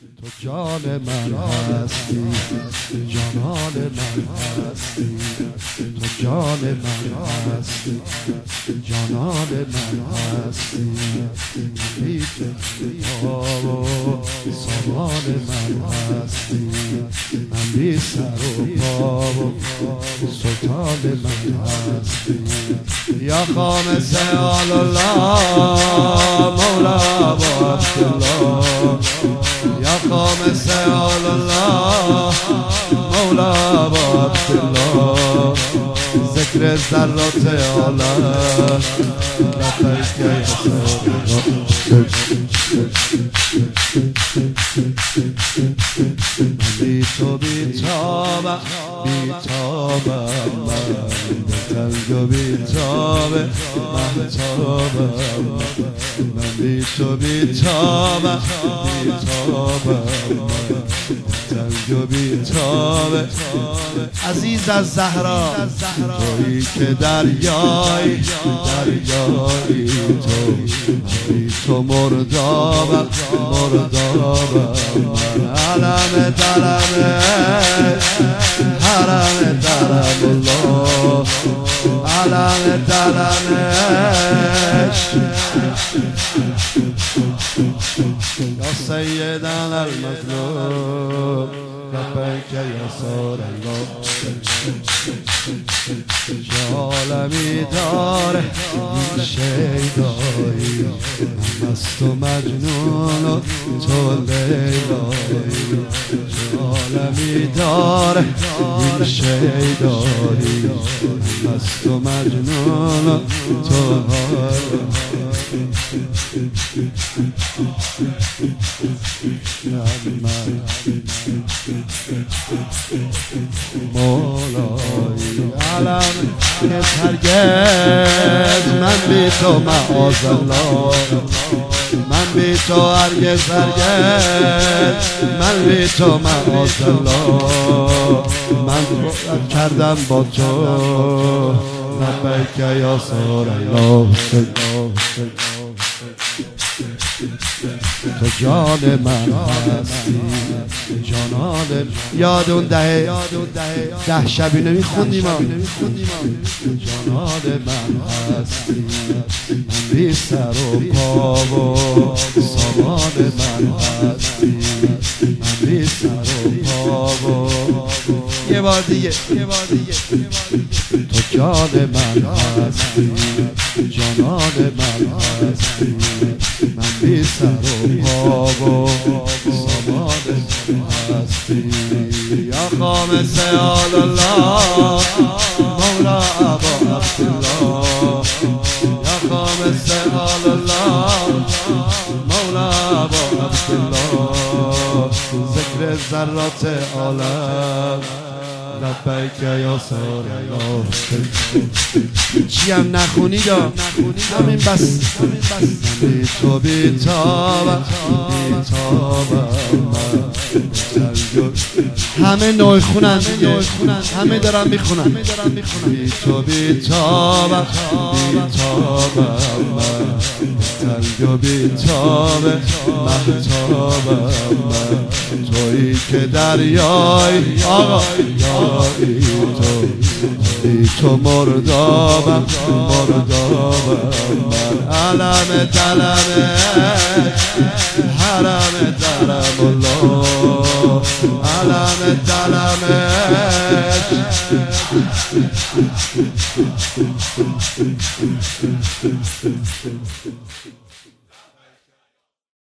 تو جان من هستی، جانان من هستی، تو جان من هستی، جانان من هستی. بی تو و سامان من هستی، من بی سر و پا و سلطان من هستی. یا خامس آل الله مولا ابا عبدالله، یا خامس آل الله مولا ابا عبدالله. ذکر ذرات عالم لبیک یا رسول من بی تو بیتابم، بیتابم من به تنگ و بیتابه محتابم. من بی تو بیتابم، بیتابم من تنگ و بیتابه. عزیز از زهرا تویی که دریایی، دریایی تو بی تو مردابم، مردابم من. علم درمه حرم درم الله، علم درمش یا سیدنا المظلوم لبیک یا سار الله. چه عالمی داره این شیدایی، من مست و مجنون و تو لیلایی. چه عالمی داره این شیدایی، من مست و مجنون و تو مولای علم که هرگز من بی تو معاذالله، من بی تو هرگز هرگز من بی تو معاذالله. من رؤیت کردم با تو لبیک یا سار الله. تو جان من هستی، جانان. یاد اون ده شبینه میخوندیم جانان من هستی، من بی سر و پا و سامان من هستی، من بی سر و پا و یه بار دیگه تو جان من هستی، جانان من هستی، من بی سر و پا و سامان هستی. یا خامس آل الله مولا ابا عبدالله، یا خامس آل الله مولا ابا عبدالله. ذکر ذرات عالم لبیک یا سار الله. چی هم نخونید همین بس. بی تو بیتابم، بیتابم من. همه نوع خونن، همه دارم میخونن. بی تو بیتابم، بیتابم من. تنگ و بیتابه محتابم من. تویی که دریایی آقا یاری تو، بی تو مردابم، مردابم من. علم دلمه حرم درم الله، علم دلمه